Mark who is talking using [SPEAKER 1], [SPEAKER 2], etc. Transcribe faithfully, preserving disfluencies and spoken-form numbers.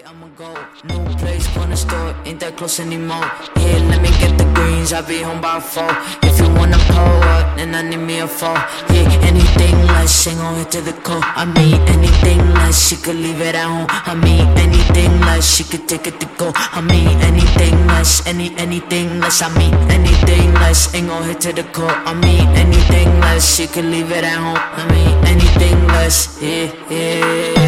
[SPEAKER 1] I'ma go. New place, corner store, ain't that close anymore. Yeah, let me get the greens, I'll be home by four. If you wanna pull up, then I need me a four. Yeah, anything less, ain't gon' hit to the core. I mean, anything less, she could leave it at home. I mean, anything less, she could take it to go. I mean, anything less, any, anything less. I mean, anything less, ain't gon' hit to the core. I mean, anything less, she could leave it at home. I mean, anything less, yeah, yeah.